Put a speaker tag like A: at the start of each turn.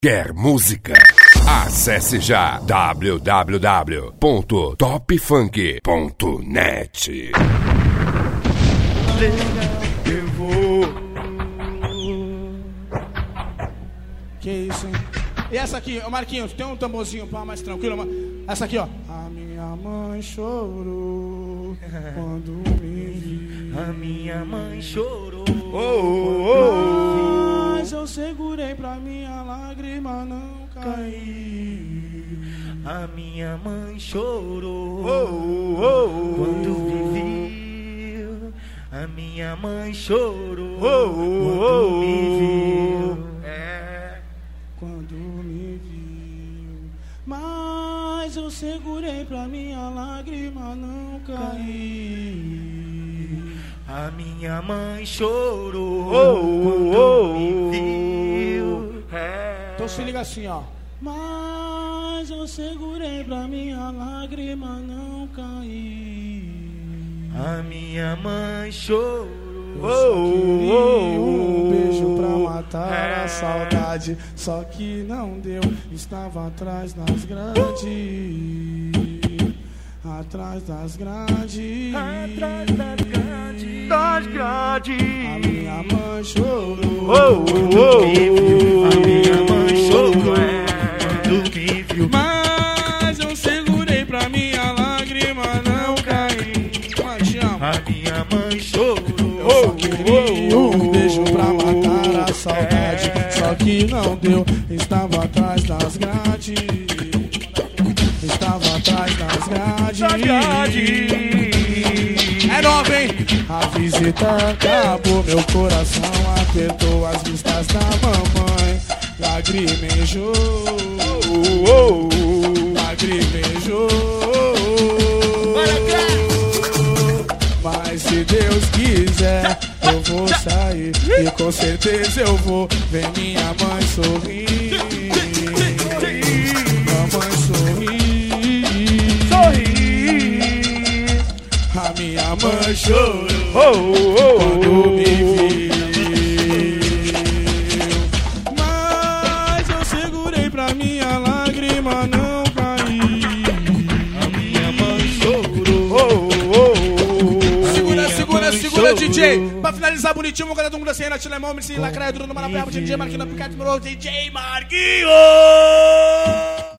A: Quer música? Acesse já www.topfunk.net.
B: Eu vou.
C: Que isso, hein? E essa aqui, Marquinhos, tem um tamborzinho pra mais tranquilo, mano. Essa aqui, ó. A minha mãe chorou quando me viu.
B: A minha mãe chorou.
C: Mas eu segurei pra minha lágrima não cair.
B: A minha mãe chorou quando me viu. A minha mãe chorou quando me viu.
C: Quando me viu. Mas eu segurei pra minha lágrima não cair.
B: A minha mãe chorou quando me viu.
C: Então se liga assim, ó. Mas eu segurei pra minha lágrima não cair.
B: A minha mãe chorou.
C: Um beijo pra matar a saudade, só que não deu. Estava atrás das grades. Atrás das grades.
B: Atrás das grades. Das grades.
C: A minha mãe chorou.
B: A minha mãe chorou quando me viu.
C: Mas eu segurei pra minha lágrima não cair.
B: A minha mãe chorou.
C: Eu só queria um beijo pra matar a saudade, só que não deu. Estava atrás das grades. Estava atrás das grades. É nova, hein? A visita acabou, meu coração apertou as vistas da mamãe. Lagrimejou, lagrimejou. Mas se Deus quiser, eu vou sair e com certeza eu vou ver minha mãe sorrir. Mamãe sorrir. A minha mãe chorou quando me viu. Mas eu segurei pra minha lágrima não cair.
B: A minha mãe chorou.
C: Segura, DJ. Pra finalizar bonitinho, vou cantar todo mundo assim, na Tilemão, me lacraia, duro no Marapé, DJ Marquinhos, Picante, DJ Marquinhos.